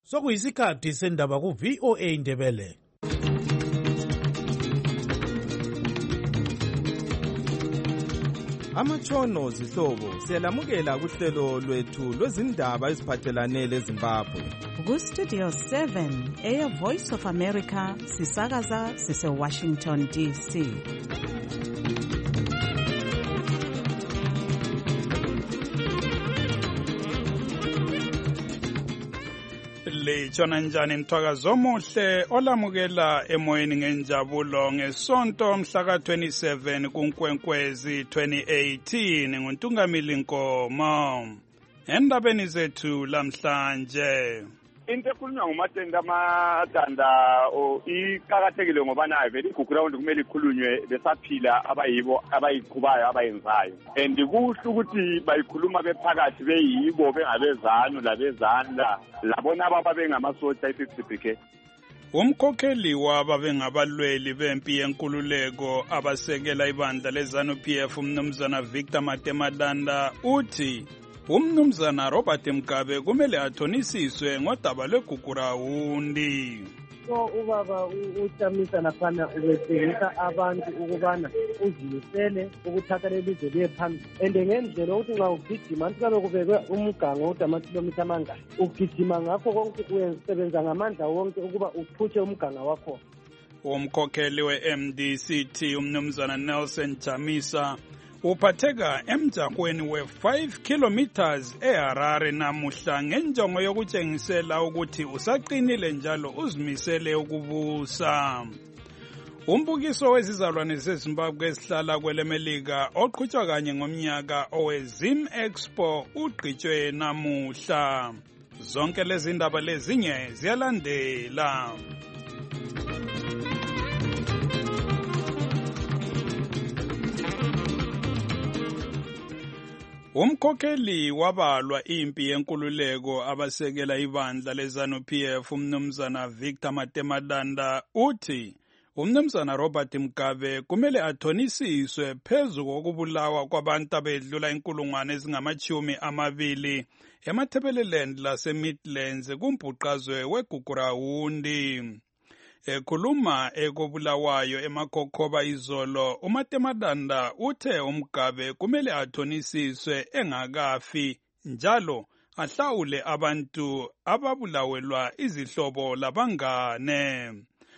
Sokuyisikhathi sendaba ku-VOA Indebele. Amatshono zihlobo siyalamukela kuhlelo lwethu lwezindaba eziphathelane leZimbabwe. Ku-Studio 7 Air Voice of America sisakaza sise-Washington DC. Litshona njani mthwakazi omuhle olamukela emoyeni ngenjabulo ngesonto mhla ka-27 kuNkwenkwezi 2018 nguNtungamili Nkomo. Endabeni zethu lamhlanje, into ekhulunywa ngumatenda amadanda iqakathekile ngoba nayo vele i-ground kumele ikhulunywe besaphila abayibo abayiqhubayo abayenzayo, and kuhle ukuthi bayikhuluma bephakathi beyibo bengabezanu labezandla labona ababa bengamasotsha i-60PK. umkhokheli wababengabalweli bempi yenkululeko abasekela ibandla leZANU-PF umnumzana Victor Matemadanda uthi umnumzana Robert Mugabe kumele athonisiswe ngodaba lweGugurawundi. So ubaba uTamisa laphana ubetshengisa abantu ukubana uzimisele ukuthatha lelizwe liye phambili, and ngendlela ukuthi nxa ugijima anti kubekwe umgango ukuthi amakhilomitha amangaki ugijima ngakho konke usebenza ngamandla wonke ukuba uphutshe umgango wakho. Umkhokheli we-MDCT umnumzana Nelson Chamisa uphatheka emjahweni we-5 kilometers eHarare namuhla ngenjongo yokutshengisela ukuthi usaqinile njalo uzimisele ukubusa. Umbukiso wezizalwane zeZimbabwe esihlala kwelemelika oqhutshwa kanye ngomnyaka owe-Zim Expo ugqitshwe namuhla. Zonke lezi ndaba lezinye ziyalandela. Umkhokheli wabalwa impi yenkululeko abasekela ibandla leZANU-PF umnumzana Victor Matemadanda uthi umnumzana Robert Mugabe kumele athonisiswe phezu kokubulawa kwabantu abedlula inkulungwane ezingama-20 eMatabeleland lase-Midlands kumbhuqazwe weGugurawundi. Ekhuluma ekobulawayo eMakhokhoba izolo, uMatemadanda uthe uMugabe kumele athonisiswe engakafi njalo ahlawule abantu ababulawelwa izihlobo labangane.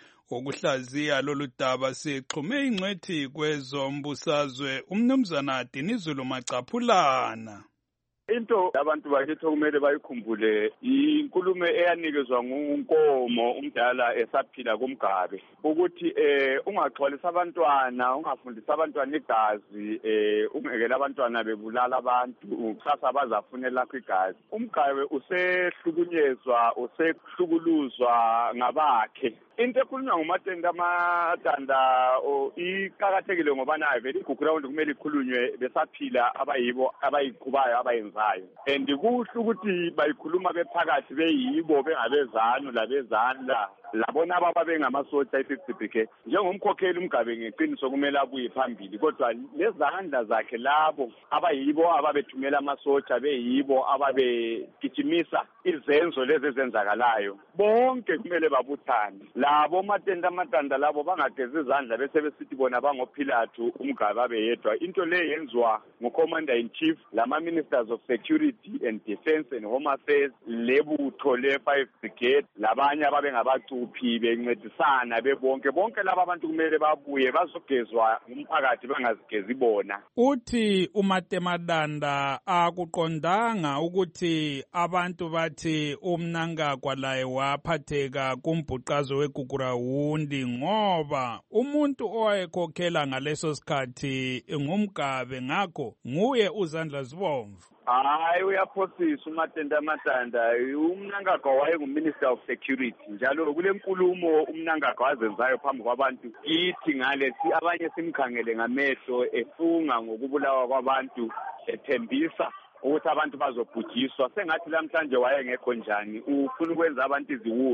Ukuhlaziya lolu daba sixhume ingcwethi kwezombusazwe umnumzana Dinizulu Macaphulana. Into abantu bakithi kumele bayikhumbule inkulumo eyanikezwa nguNkomo umdala esaphila kuMgabe ukuthi ungaxolisa abantwana, ungafundisa abantwana igazi, ungekela abantwana bebulala abantu kusasa bazafunela lakho igazi. uMgabe usehlukunyezwa, usehlukuluzwa ngabakhe. Into ekhulunywa ngumatenda amadanda iqakathekile ngoba nayo vele i-ground kumele ikhulunywe besaphila abayibo abayiqhubayo abayenzayo, and kuhle ukuthi bayikhuluma bephakathi beyibo bengabezanu labezandla labona ababa bengamasotsha i-60PK. Njengomkhokheli uMgabe ngeqiniso kumele abuye phambili, kodwa lezandla zakhe labo abayibo ababethumela amasotsha beyibo ababegijimisa izenzo lezi ezenzakalayo bonke kumele babuthane. Labo matenda amadanda labo bangagezi izandla bese besithi bona bangoPhilathu uMgabe abeyedwa. Into le yenziwa nguCommander in Chief, lama Ministers of Security and Defense and Home Affairs, lebutho le-5 Brigade labanye ababengabacuphi bencedisana bebonke laba abantu kumele babuye bazogezwa umphakathi bangazigezi bona. Uthi uMatemadanda akuqondanga ukuthi abantu bathi uMnangagwa laye waphatheka kumbhuqazo weGugurawundi ngoba umuntu owayekhokhela ngaleso sikhathi nguMgabe, ngakho nguye uZandla Zibomvu. Hayi, uyaphosisa umatenda amadanda. uMnangagwa wayenguMinister of Security, njalo kule nkulumo uMnangagwa azenzayo phambi kwabantu kithi ngalethi abanye simkhangele ngamehlo efunga ngokubulawa kwabantu, ethembisa ukuthi abantu bazobhujiswa. Sengathi lamhlanje wayengekho njani, ufuna ukwenza abantu iziwula.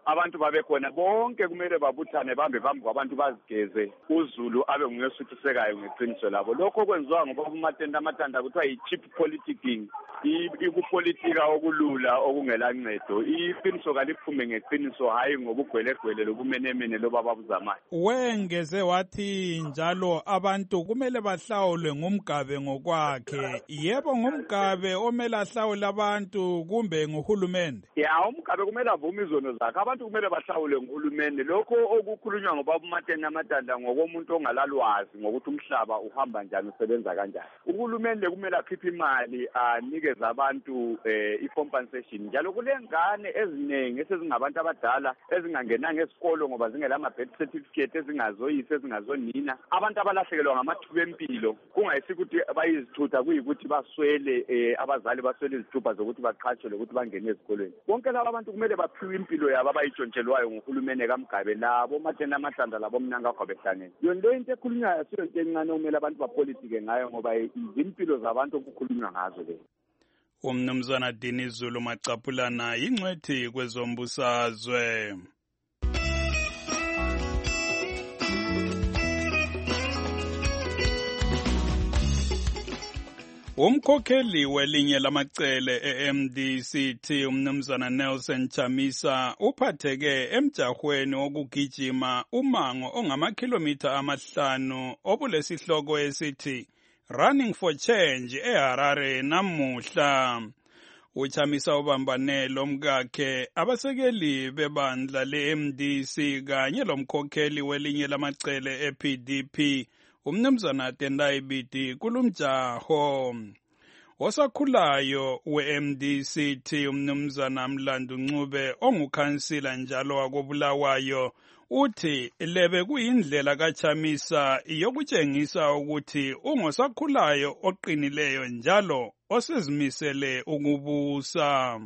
abantu babekhona bonke kumele babuthane bambe phambi kwabantu bazigeze uZulu abe nguyosuthisekayo ngeqiniso labo lokho kwenziwa ngoba uMatenda Matanda kuthiwa yi-cheap politicking ikupolitika okulula okungela ncedo iqiniso kaliphume ngeqiniso hayi ngobugwelegwele lobumenemene loba babuzamayo. Wengeze wathi njalo abantu kumele bahlawulwe ngumgabe ngokwakhe. Yebo ngumgabe omele ahlawule abantu kumbe nguhulumende? Ya umgabe kumele avume izono zakhe abantu kumele bahlawule nguhulumende lokho okukhulunywa ngoba uMatenda Matanda ngokomuntu ongalalwazi ngokuthi umhlaba uhamba njani usebenza kanjani. Uhulumende kumele akhiphe imali anikeze abantu i-compensation njalo kulengane eziningi esezingabantu abadala ezingangenanga esikolo ngoba zingela birth certificate ezingazoyise ezingazonina abantu abalahlekelwa ngamathuba empilo kungayisiko ukuthi bayizithutha kuyikuthi baswele abazali baswele izithupha zokuthi baqhatshwe lokuthi bangene ezikolweni bonke laba abantu kumele baphiwe impilo yabo abayitshontshelwayo nguhulumende kaMgabe labo Matenda Matanda labo Mnangagwa behlangene yonke into ekhulunywayo siyo into encane okumele abantu bapolitike ngayo ngoba izimpilo zabantu okukhulunywa ngazo le. Umnumzana Dini Zulu Macaphulana yingcwethi kwezombusazwe. Umkhokheli welinye lamacele eMDCT umnumzana Nelson Chamisa uphatheke emjahweni wokugijima umango ongamakhilomitha 5 obulesihloko esithi Running for Change eHarare namuhla. Uchamisa ubambane lomkakhe abasekeli bebandla leMDC kanye lomkhokheli welinye lamacele ePDP umnumzana Tendai Biti kulumjaho. Osakhulayo weMDCT umnumzana Mlandu Ncube ongukhansila njalo wakobulawayo uthi lebe kuyindlela kaChamisa yokutshengisa ukuthi ungosakhulayo oqinileyo njalo osizimisele ukubusa.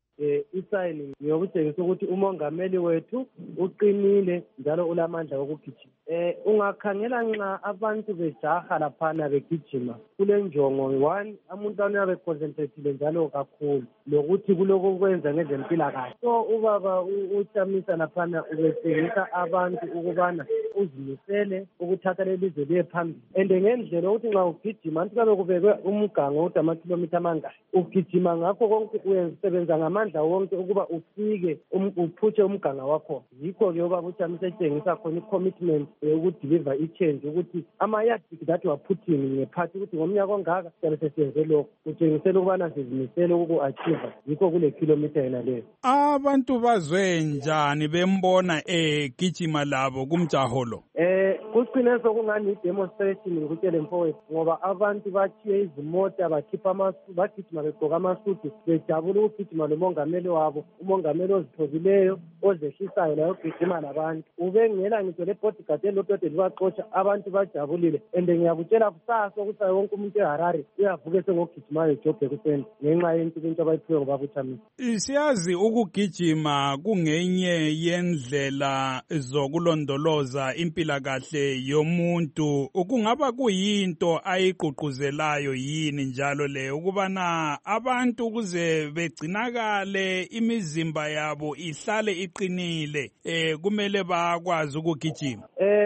Isayini ngiyokutshengisa ukuthi umongameli wethu uqinile njalo ulamandla okugijima. Ungakhangela nxa abantu bejaha laphana begijima kule njongo 1 umuntu anabe concentrated njalo kakhulu lokuthi kuloko kwenza ngezempilakahle. So ubaba uChamisa laphana ubetshengisa abantu ukubana uzimisele ukuthatha lelizwe liye phambili and ngendlela ukuthi nxa ugijima anti kabe kubekwe umgango ukuthi amakhilomitha amangaki ugijima ngakho konke uyenza ngamandla wonke ukuba ufike uphutshe umganga wakho. Yikho ke ubaba uChamisa etshengisa khona i-commitment ukudeliver i-change ukuthi ama-yardstick that were put in ngephathi ukuthi ngomnyaka ongaka siyabe sesenze lokho kutshengisela ukubana sizimisele uku-achieve yikho kule kilometer yena leyo. Abantu bazwe njani bembona gijima labo kumjaho lo? Kucine sokungani i-demonstration ngikutshele mfowethu ngoba abantu bathiye izimota bagijima begqoka amasudu bejabula ukugijima lomongameli wabo umongameli ozithobileyo ozehlisayo layo ogijima labantu ubengela ngitsho le-bodyguard elilodwa libaxotsha abantu bajabulile and ngiyakutshela kusasa ukuthi wonke umuntu eHarare uyavuka esengogijimayo ejobhe kuseni ngenxa yentuthu into abayiphiwe ngoba kuChamisa. Siyazi ukugijima kungenye yendlela zokulondoloza impilakahle yomuntu kungaba kuyinto ayigqugquzelayo yini njalo le ukubana abantu ukuze begcinakale imizimba yabo ihlale iqinile kumele bakwazi ukugijima.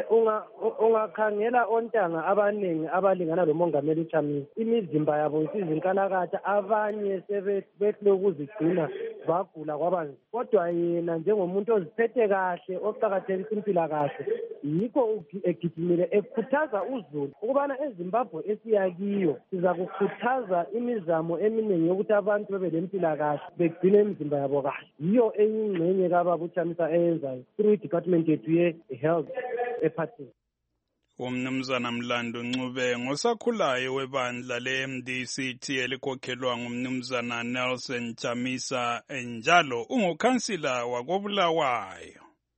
Ungakhangela ontanga abaningi abalingana lomongameli uChamisa imizimba yabo isizinkalakatha abanye sebehle ukuzigcina bagula kwabanzi kodwa yena njengomuntu oziphethe kahle oqakathekisa impilakahle yikho egijimile ekhuthaza uZulu ukubana eZimbabwe esiyakiyo siza kukhuthaza imizamo eminingi yokuthi abantu bebe lempilakahle begcine imizimba yabo kahle. Yiyo enye ingxenye kababa uChamisa eyenzayo through department yethu ye-health ephathini. Umnumzana Mlandu Ncube ngosakhulayo webandla leMDCT elikhokhelwa ngumnumzana Nelson Chamisa njalo ungukhansila wakobulawayo.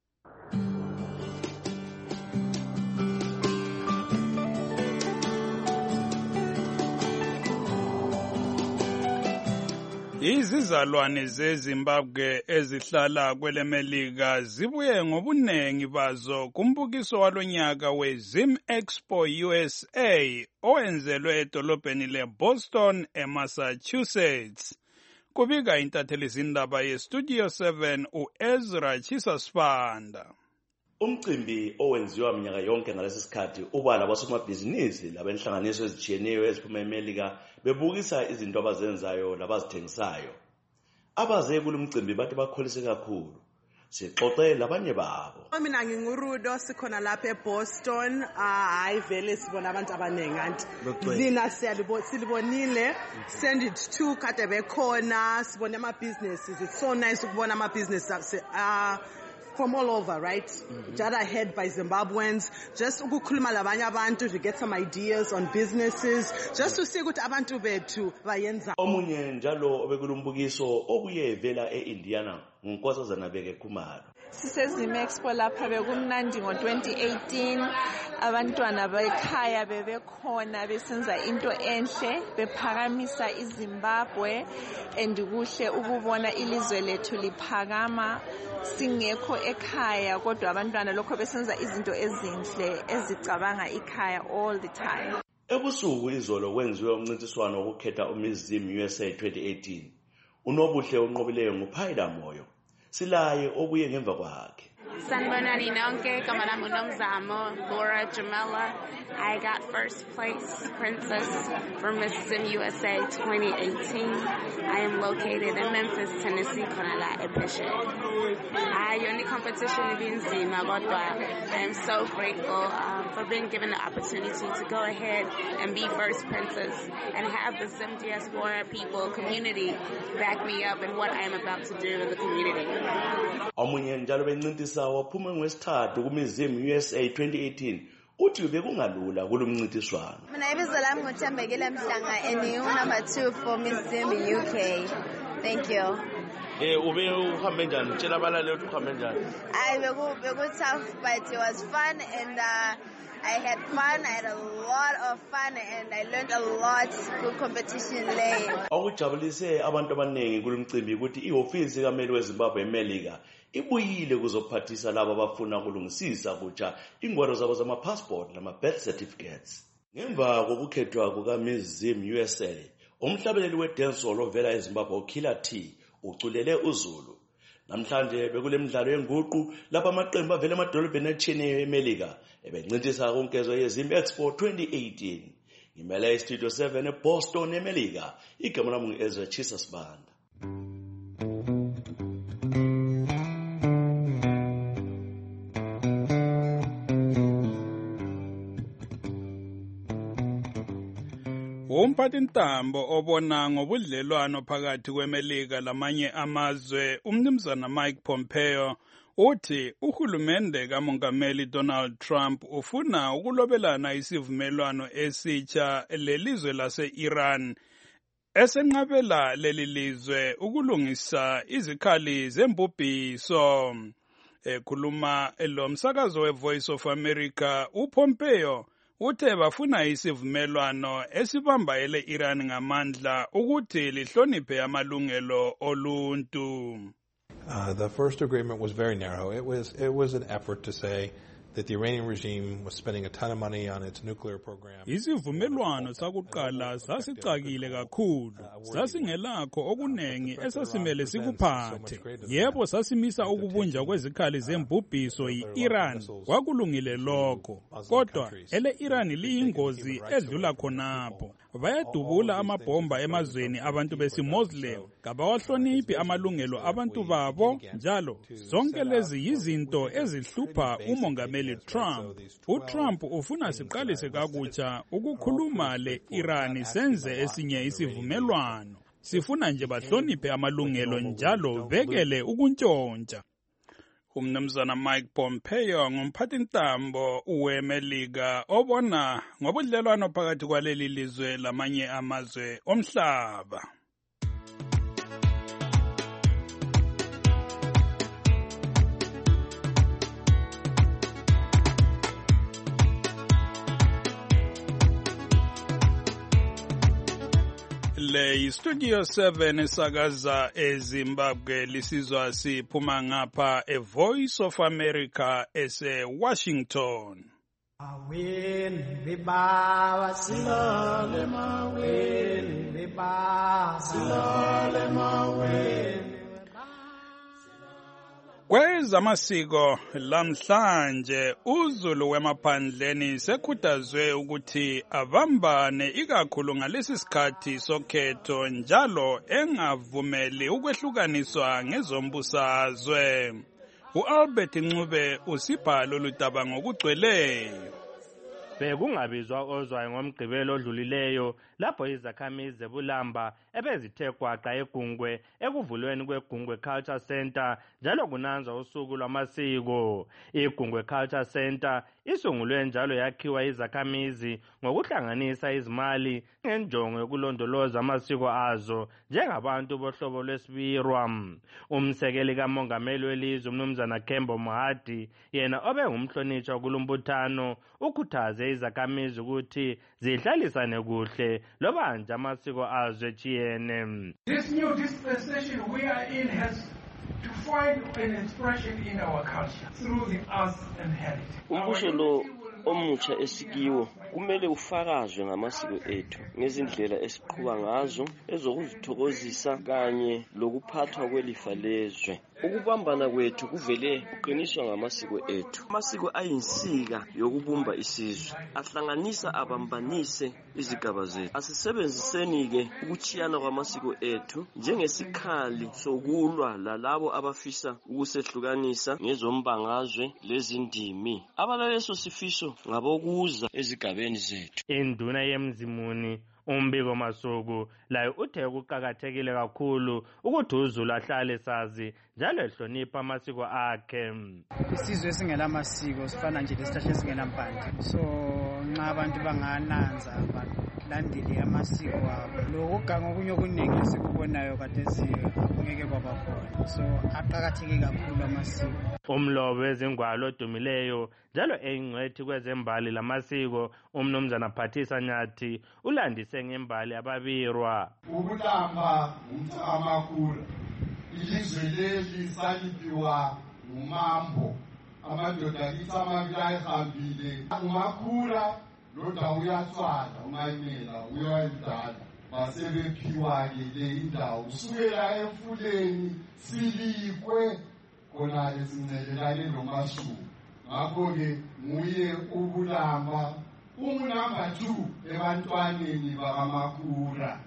Izizalwane zeZimbabwe ezihlala kwelemelika zibuye ngobunengi bazo kumbukiso walonyaka weZim Expo USA owenzelwe edolobheni leBoston eMassachusetts. kubika intatheli zindaba yestudio 7 uEzra Chisasfanda. Umcimbi owenziwa minyaka yonke ngalesi sikhathi uba labasomabhizinisi labenhlanganiso ezitshiyeneyo eziphuma eMelika bebukisa izinto abazenzayo labazithengisayo. Abaze kulo mcimbi bathi bakholise kakhulu. Sixoxe labanye babo. Mina nginguRudo sikhona lapha eBoston. Hayi vele sibona abantu abanengi anti lina silibonile send it to kade bekhona sibona ama businesses. It's so nice ukubona ama businesses from all over, right? That are head by Zimbabweans. Just ukukhuluma labanye abantu to get some ideas on businesses. Just to see ukuthi abantu bethu bayenza. Omunye njalo obekulumbukiso obuye vela eIndiana nguNkosazana Beke Khumalo. Sisezime Expo lapha bekumnandi ngo2018 abantwana bekhaya bebekhona besenza into enhle bephakamisa iZimbabwe and kuhle ukubona ilizwe lethu liphakama singekho ekhaya kodwa abantwana lokho besenza izinto ezinhle ezicabanga ikhaya all the time. Ebusuku izolo kwenziwe umncintiswano wokukhetha uMiss USA 2018. Unobuhle unqobileyo nguPhaila Moyo. Silaye obuye ngemva kwakhe. Sanibonani nonke, gama lami uNomzamo Laura Jamela. I got first place princess for Miss USA 2018. I am located in Memphis, Tennessee, khona la ePhesheya. Yona competition ibinzima kodwa I am so grateful for being given the opportunity to go ahead and be first princess and have the Zim diaspora people community back me up in what I am about to do in the community. Omunye njalo bencintisa waphuma ngwesithathu kuMiss USA 2018 uthi bekungalula kulomncintiswano. Mina ibizo lami nguThembekile Mhlanga and number 2 for Miss Zim UK. Thank you. Ube uhambe njani? Tshela abalali ukuthi uhambe njani? Beku tough but it was fun and I had fun. I had a lot of fun and I learned a lot. Good competition lane. Okujabulise abantu abaningi kulomcimbi ukuthi ihofisi kaMeli weZimbabwe eMelika ibuyile kuzophathisa labo abafuna ukulungisisa kutsha ingwalo zabo zama-passport nama-birth certificates. Ngemva kokukhethwa kukaMiss Zim USA, umhlabeleli we-dancehall ovela eZimbabwe uKiller T uculele uZulu. Namhlanje bekule midlalo yenguqu lapha amaqembu avela emadolobheni atshiyeneyo eMelika ebencintisa kunkezo yeZim Expo 2018. Ngimele iStudio 7 eBoston eMelika. Igama lami nguEzra Chisasfanda. Umphathintambo obona ngobudlelwano phakathi kweMelika lamanye amazwe umnumzana Mike Pompeo uthi uhulumende kaMongameli Donald Trump ufuna ukulobelana isivumelwano esitsha lelizwe lase-Iran esenqabela leli lizwe ukulungisa izikhali zembubhiso. Ekhuluma lo msakazo weVoice of America, uPompeo uthe bafuna isivumelwano esibamba ele-Iran ngamandla ukuthi lihloniphe amalungelo oluntu. The first agreement was very narrow. It was an effort to say that the Iranian regime was spending a ton of money on its nuclear program. Isivumelwano sakuqala sasicakile kakhulu. Sasingelakho okunengi esasimele sikuphathe. Yebo sasimisa ukubunja kwezikhali zembubhiso yi-Iran. Kwakulungile lokho. Kodwa ele-Iran liyingozi edlula khonapho. Bayadubula amabhomba emazweni abantu besi-Muslim. Kabawahloniphi amalungelo abantu babo njalo. Zonke lezi yizinto ezihlupha umongameli Trump. uTrump ufuna siqalise kakutsha ukukhuluma le-Iran senze esinye isivumelwano. Sifuna nje bahloniphe amalungelo njalo bekele ukuntshontsha. Umnumzana Mike Pompeo ngumphathintambo weMelika obona ngobudlelwano phakathi kwaleli lizwe lamanye amazwe omhlaba. Le Studio 7 esakaza eZimbabwe lisizwa siphuma ngapha eVoice of America ese-Washington. Aweni bebaba silale maweni silale maweni. Kwezamasiko lamhlanje uZulu wemaphandleni sekhuthazwe ukuthi abambane ikakhulu ngalesi sikhathi sokhetho njalo engavumeli ukwehlukaniswa ngezombusazwe. U-Albert Ncube usibhalo ludaba ngokugcweleyo. Bekungabizwa ozwayo ngomgqibelo odlulileyo lapho izakhamizi zebulamba ebezithe gwaqa eGungwe ekuvulweni kweGungwe Culture Center njalo kunanzwa usuku lwamasiko. iGungwe Culture Center isungulwe njalo yakhiwa izakhamizi ngokuhlanganisa izimali ngenjongo yokulondoloza amasiko azo njengabantu bohlobo lwesibirwa. Umsekeli kamongameli welizwe uMnumzana Kembo Mohadi yena obengumhlonitshwa kulumbuthano ukhuthaze izakhamizi ukuthi zihlalisane kuhle loba nje amasiko azo echiyene. This new dispensation we are in has to find an expression in our culture through the arts and heritage. Umbusho lo omutsha esikiwo kumele ufakazwe ngamasiko ethu ngezindlela esiqhuba ngazo ezokuzithokozisa kanye lokuphathwa kwelifa lezwe. Ukubambana kwethu kuvele kuqiniswa ngamasiko ethu. Amasiko ayinsika yokubumba isizwe, ahlanganisa abambanise izigaba zethu. Asisebenziseni-ke ukuchiyana kwamasiko ethu njengesikhali sokulwa lalabo abafisa ukusehlukanisa ngezombangazwe lezindimi. Abalaleso sifiso ngabokuza ezigabeni zethu. Induna yemzimuni umbiko masuku layo uthe kuqakathekile kakhulu ukuthi uZulu ahlale sazi njalo ehlonipha amasiko akhe. Isizwe esingelamasiko sifana nje lesithashe esingenampande, so nxa abantu bangananza balandele amasiko abo lokuganga okunye okuningi esikubonayo khathesi akungeke kwabakhona, so aqakatheke kakhulu amasiko. Umlobo wezingwalo odumileyo njalo eyingcwethi kwezembali lamasiko uMnumzana Phathisa Nyathi ulandise ngembali ababirwa. Ubulamba umthamakhulu ilizwe leli saliphiwa ngumambo, amadoda kithi amabili ayihambile umakhula loda uyathwala umayimela uyayidala basebephiwa-ke le indawo kusukela emfuleni silikwe khona sincedekane nomasuku. Ngakho-ke nguye ubulamba ungunumber 2 ebantwaneni bakamakhura,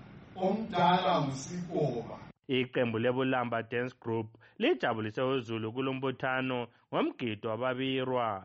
omdala nguSikoba. Iqembu lebulamba Dance Group lijabulise uZulu kulombuthano ngomgido wababirwa.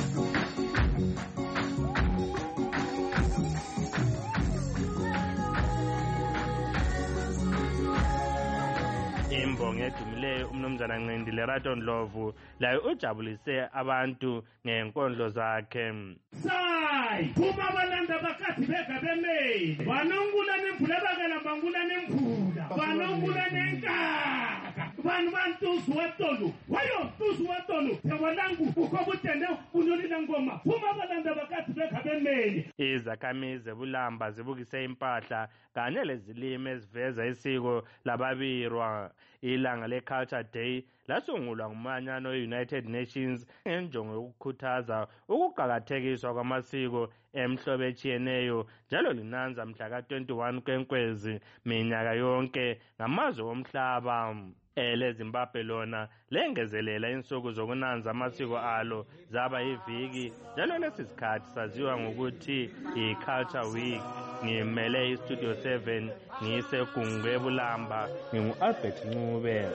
Imbongi edumileyo uMnumzana Ncindile Raton Ndlovu layo ujabulise abantu ngenkondlo zakhe. Sai kuma balanda bakathi bega bemeli banongula nemvula bakalamba ngula nemvula banongula nenkaka vanhu vantuzu watolo wayo tuzu watolo yawalangu ukobutende unolila ngoma kuma balanda bakathi bega bemeli. Izakhamizi zebulamba zibukise impahla kanye lezilimi eziveza isiko lababirwa. Ilanga le-Culture Day lasungulwa ngumanyano we-United Nations ngenjongo yokukhuthaza ukuqakathekiswa kwamasiko emhlobo etshiyeneyo njalo linanza mhla ka-21 kweNkwezi minyaka yonke ngamazwe omhlaba. EleZimbabwe lona lengezelela insuku zokunanza amasiko alo zaba yiviki njalo lesi sikhathi saziwa ngokuthi i-Culture Week. Ngimele iStudio 7 ngiseGungwe Bulamba ngingu-Albert Ncube.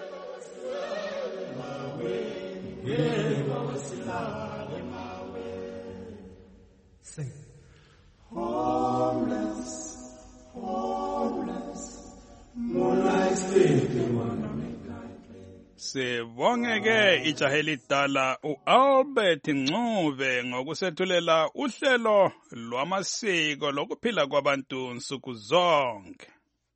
Sing. Homeless, moonlight sleeping on Sibongeke ijahe lidala uAlbert Ncube ngokusethulela uhlelo lwamasiko lokuphila kwabantu nsuku zonke.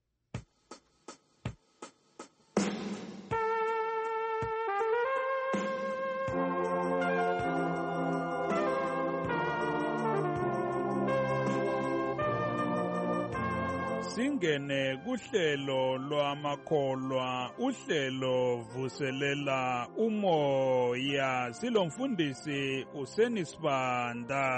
Singene kuhlelo lwamakholwa, uhlelo vuselela umoya, silomfundisi uSenisibanda.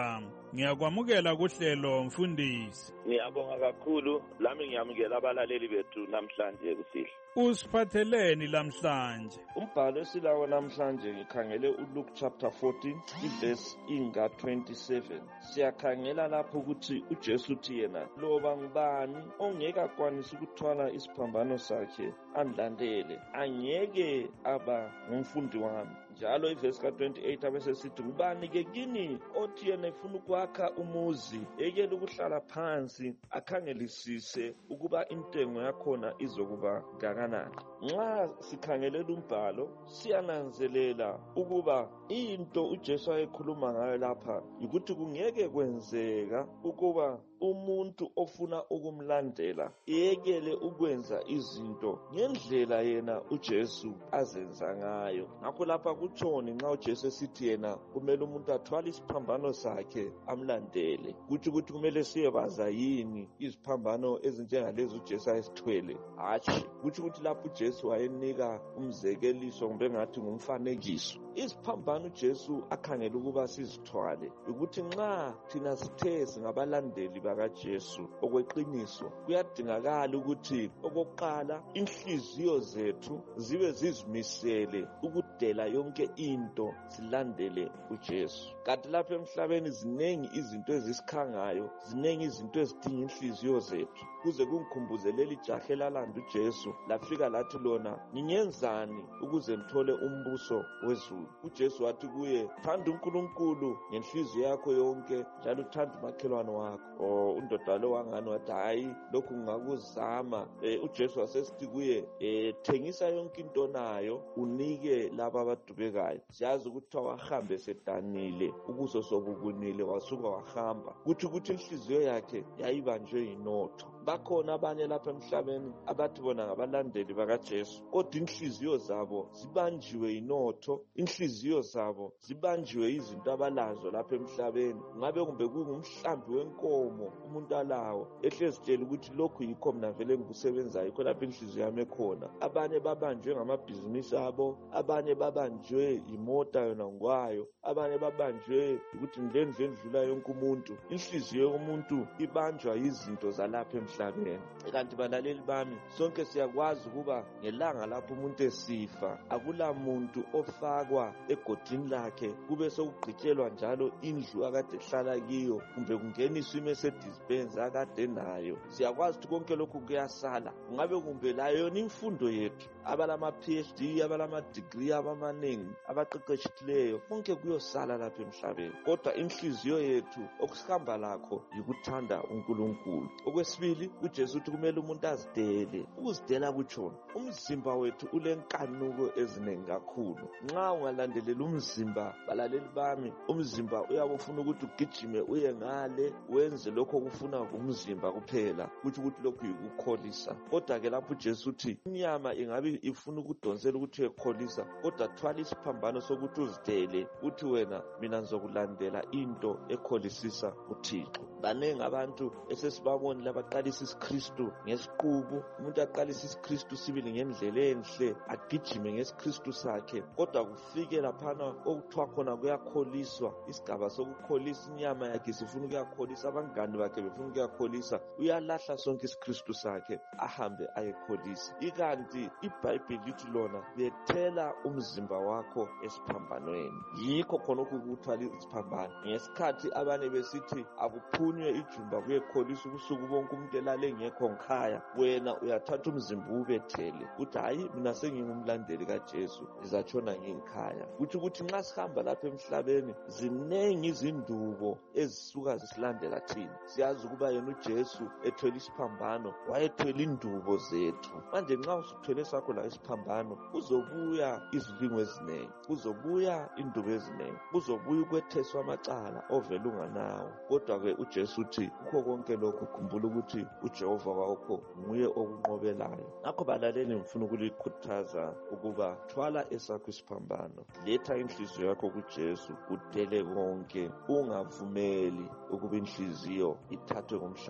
Ngiyakwamukela kuhlelo mfundisi. Ngiyabonga kakhulu, lami ngiyamukela abalaleli bethu namhlanje kusihlwa. Usiphatheleni lamhlanje? Umbhalo esilawo namhlanje ngikhangele uLuke chapter 14 iverse inga 27. Siyakhangela lapho ukuthi uJesu uthi yena loba ngubani ongeke akwanise ukuthwala isiphambano sakhe andlandele angeke aba ngumfundi wami. Njalo iverse ka28 abesesithi ngubani ke kini othi yena efuna ukwakha umuzi ekele ukuhlala phansi akhangelisise ukuba intengo yakhona izokuba kangakanani. Nxa sikhangelela umbhalo siyananzelela ukuba into uJesu ayekhuluma ngayo lapha ukuthi kungeke kwenzeka ukuba umuntu ofuna ukumlandela yekele ukwenza izinto ngendlela yena uJesu azenza ngayo. Ngakho lapha kutshoni nxa uJesu esithi yena kumele umuntu athwale isiphambano sakhe amlandele, kuthi ukuthi kumele siyebaza yini iziphambano ezinjengalezi uJesu ayesithwele? Hatshi, kuthi ukuthi lapho uJesu wayenika umzekeliso kumbe ngathi ngumfanekiso. Isiphambano uJesu akhangela ukuba sizithwale ukuthi nxa thina sithe singabalandeli bakaJesu okweqiniso, kuyadingakala ukuthi okokuqala inhliziyo zethu zibe zizimisele ukudela yonke into silandele uJesu. Kanti lapha emhlabeni zinengi izinto ezisikhangayo, zinengi izinto ezidinga inhliziyo zethu. Kuze kungikhumbuzele ijahe lalanda uJesu lafika lathi lona ngingenzani ukuze ngithole umbuso wezulu. uJesu wathi kuye, thanda uNkulunkulu ngenhliziyo yakho yonke njalo uthanda umakhelwane wakho. Undoda lo wangani wathi hayi lokhu ngingakuzama. uJesu wasesithi kuye, thengisa yonke into nayo unike laba abadubekayo. Siyazi ukuthi wahambe sedanile ukuso sobubunile wasuka wahamba. Kuthi inhliziyo yakhe yayibanjwe yinotho. Bakhona abanye lapha emhlabeni abathi bona ngabalandeli bakaJesu kodwa inhliziyo zabo zibanjiwe yinotho, inhliziyo zabo zibanjiwe izinto abalazo lapha emhlabeni. Ngabe kumbe kungumhlambi wenkomo umuntu alawo ehlezitshela ukuthi lokhu yikho mina vele ngikusebenzayo, yikho lapha inhliziyo yami ekhona. Abanye babanjwe ngamabhizinisi abo, abanye babanjwe imota yona ngwayo, abanye babanjwe ukuthi ndlendle endlula yonke umuntu. Inhliziyo yomuntu ibanjwa izinto zalapha emhlabeni. Kanti balaleli bami, sonke siyakwazi ukuba ngelanga lapho umuntu esifa akula muntu ofakwa egodini lakhe kube sokugqitshelwa njalo indlu akade hlala kiyo kumbe kungeniswa iMercedes Benz akade nayo. Siyakwazi ukuthi konke lokhu kuyasala. Ngabe kumbe layo yona imfundo yethu, abalama PhD, abalama degree abamaningi, abaqeqeshileyo, konke kuyosala lapha emhlabeni. Kodwa inhliziyo yethu okusihamba lakho yikuthanda uNkulunkulu. Okwesibili, uJesu uthi kumele umuntu azidele. Ukuzidela kutshona umzimba wethu ulenkanuko eziningi kakhulu. Nxa ungalandelela umzimba, balaleli bami, umzimba uyabe ufuna ukuthi ugijime uye ngale wenze lokho okufuna umzimba kuphela, kuthi ukuthi lokhu yikukholisa. Kodwa ke lapho uJesu uthi inyama ingabe ifuna ukudonsela ukuthi uyekholisa, kodwa thwala isiphambano sokuthi uzidele uthi wena mina ngizokulandela into ekholisisa uThixo. Banengi abantu esesibabona labaqalisa isiKristu ngesiqubu, umuntu aqalisa isiKristu sibili ngendlela enhle, agijime ngesiKristu sakhe, kodwa kufike laphana okuthiwa khona kuyakholiswa, isigaba sokukholisa inyama yakhe sifuna ukuyakholisa, abangani bakhe befuna ukuyakholisa, uyalahla sonke isiKristu sakhe ahambe ayekholisa. Ikanti iBhayibheli lithi lona bethela umzimba wakho esiphambanweni. Yikho khonokho ukuthwala isiphambano. Ngesikhathi abanye besithi akuphunywe ijumba kuyekholisa ubusuku bonke umuntu elale ngekho ngikhaya, wena uyathatha umzimba ubethele uthi hayi mina sengingumlandeli kaJesu ngizatshona ngikhaya. Kuthi nxa sihamba lapha emhlabeni zinengi izindubo ezisuka zisilandela thina. Siyazi ukuba yena uJesu ethwele isiphambano wayethwele indubo zethu. Manje nxa usuthwele sakho la isiphambano kuzobuya izilingo ezinengi, kuzobuya indubo ezinengi, kuzobuya ukwetheswa amacala ovela unganawo. Kodwa ke uJesu uthi kukho konke lokhu khumbula ukuthi uJehova wakho nguye okunqobelayo. Ngakho balaleli ngifuna ukulikhuthaza ukuba thwala esakho isiphambano, letha inhliziyo yakho kuJesu, udele konke, ungavumeli ukuba inhliziyo ithathwe ngumhlaba.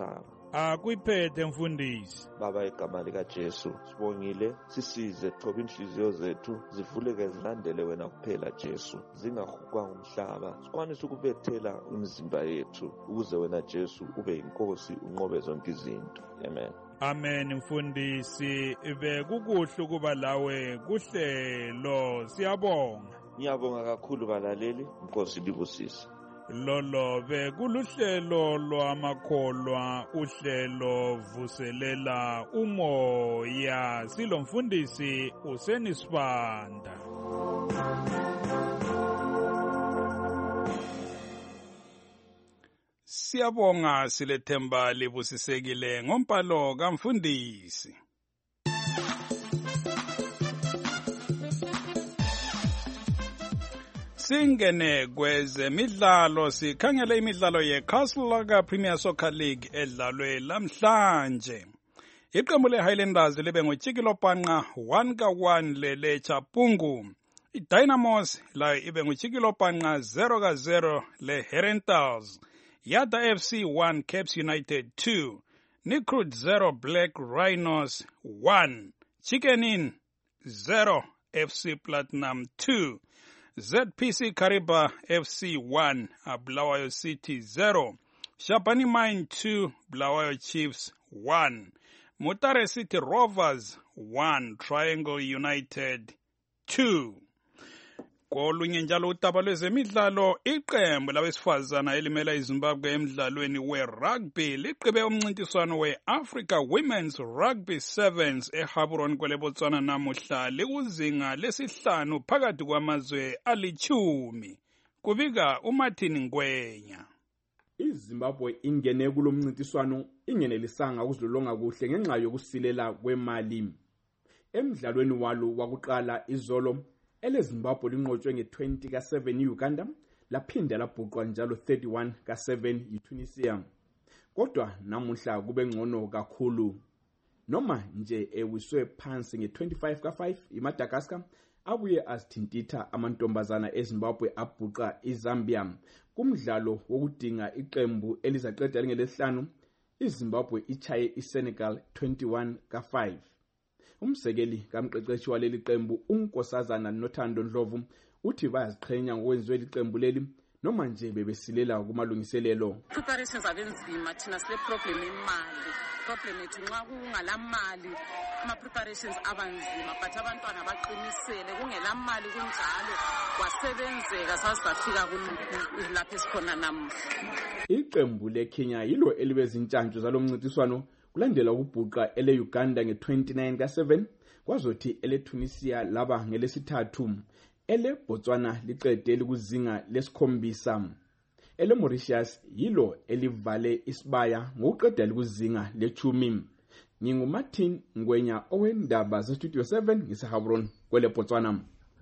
Akuyiphethe mfundisi. Baba, igama likaJesu sibongile, sisize qoba inhliziyo zethu zivuleke zilandele wena kuphela Jesu, zingahukwa ngumhlaba, sikwanise ukubethela imizimba yethu ukuze wena Jesu ube inkosi unqobe zonke izinto. Amen. Amen mfundisi, bekukuhle ukuba lawe kuhlelo. Siyabonga. Ngiyabonga kakhulu balaleli, inkosi libusise. Lolo bekuluhlelo lwamakholwa, uhlelo vuselela umoya. Silomfundisi uSenisibanda. Siyabonga, silethemba libusisekile ngompalo kamfundisi. Singene kwezemidlalo, sikhangele imidlalo yeCastle Premier Soccer League edlalwe lamhlanje. Iqembu leHighlanders libe nguTshikilophanqa 1-1 leChapungu. iDynamos layo ibe nguTshikilophanqa 0-0 leHerentals. Yada FC 1 Caps United 2. Nikrut 0 Black Rhinos 1. Chicken Inn 0 FC Platinum 2. ZPC Kariba FC 1, Bulawayo City 0, Shabani Mine 2, Bulawayo Chiefs 1, Mutare City Rovers 1, Triangle United 2. Kolunye njalo udaba lwezemidlalo, iqembu labesifazana elimela iZimbabwe emidlalweni we-rugby liqebe umncintiswano we-Africa Women's Rugby Sevens eGaborone kweleBotswana namuhla likuzinga lesihlanu phakathi kwamazwe ali-10. Kubika uMartin Ngwenya. iZimbabwe ingene kulomncintiswano ingenelisanga ukuzilolonga kuhle ngenxa yokusilela kwemali. Emidlalweni walo wakuqala izolo eleZimbabwe linqotshwe nge-20-7 Uganda, laphinda labhuqwa njalo 31-7 yiTunisia. Kodwa namuhla kube ngcono kakhulu. Noma nje ewiswe phansi nge-25-5 iMadagascar, abuye azithintitha amantombazana eZimbabwe abhuqa iZambia. Kumdlalo wokudinga iqembu elizaqeda ngelesihlanu, iZimbabwe ichaye iSenegal 21-5. Umsekeli kamqeqeshi waleli qembu uNkosazana Nothando Ndlovu uthi bayaziqhenya ngokwenziwe liqembu leli noma nje bebesilela kumalungiselelo. Preparations abenzima, thina sile problem imali. Problem ethu nxa kungalamali ama preparations abanzima, but abantwana baqinisele kungelamali kunjalo kwasebenzeka sasafika lapha esikhona namuhla. Iqembu leKenya yilo elibezintshantshu zalomncintiswano kulandela ukubhuqa ele-Uganda nge-29-7, kwazothi ele-Tunisia laba ngelesithathu, ele-Botswana liqede likuzinga lesikhombisa. Ele-Mauritius yilo elivale isibaya ngokuqeda likuzinga le-10. NginguMartin Ngwenya owendaba zeStudio 7 ngiseGaborone kweleBotswana.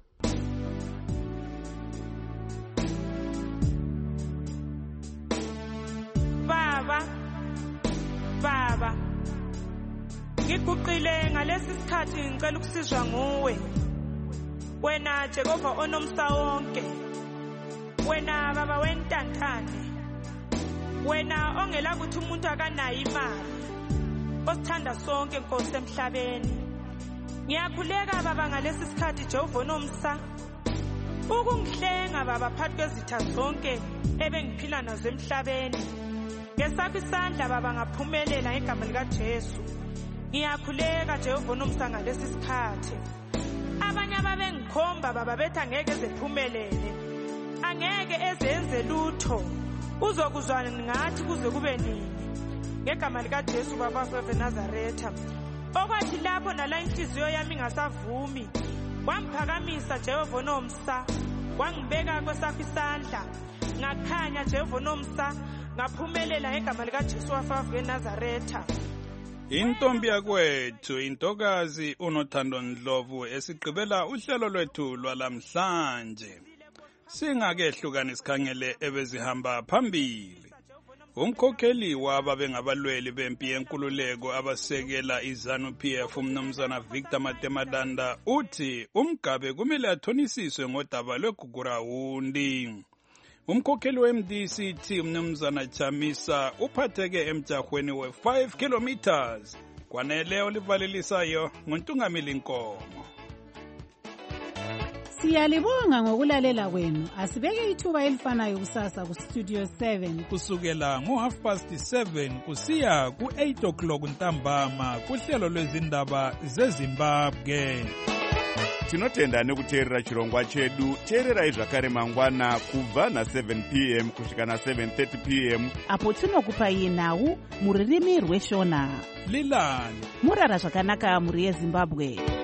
Baba, ngiguqile ngalesi sikhathi ngicela ukusizwa nguwe. Wena Jehova onomsa wonke. Wena baba wentantane. Wena ongela ukuthi umuntu akanayo imali. Osithanda sonke Nkosi emhlabeni. Ngiyakhuleka baba ngalesi sikhathi Jehova onomsa. Ukungihlenga baba phakathi kwezitha zonke ebengiphila nazo emhlabeni. Ngesakho isandla baba ngaphumelela ngegama likaJesu. Ngiyakhuleka Jehova onomsa ngalesi sikhathi. Abanye ababengikhomba baba bethi angeke ezephumelele. Angeke ezenze lutho. Uzokuzwana ngathi kuze kube nini. Ngegama likaJesu baba weNazaretha. Okwathi lapho nala inhliziyo yami ngasavumi. Wangiphakamisa Jehova onomsa. Wangibeka kwesakho isandla. Ngakhanya Jehova onomsa. Ngaphumelela ngegama likaJesu weNazaretha. Intombi yakwethu intokazi uNothando Ndlovu esigqibela uhlelo lwethu lwalamhlanje. Singakehlukana isikhangele ebezihamba phambili. Umkhokheli wababengabalweli bempi yenkululeko abasekela iZANU-PF umnumzana Victor Matemadanda uthi umgabe kumele athonisiswe ngodaba lweGugurawundi. umkhokheli we-MDC umnumzana Chamisa uphatheke emjahweni we-5 kilometers kwanele olivalelisayo nguntungameli Nkomo. Siyalibonga ngokulalela kwenu. Asibeke ithuba elifanayo kusasa ku Studio 7 kusukela ngo7:30 kusiya ku8 ntambama kuhlelo lwezindaba zeZimbabwe. Tinotenda nekuteerera chirongwa chedu. Teererai zvakare mangwana kubva na7 p.m. kusvika na7:30 p.m. apo tinokupai nhau muririmi rweshona. Lilani murara zvakanaka muri yeZimbabwe.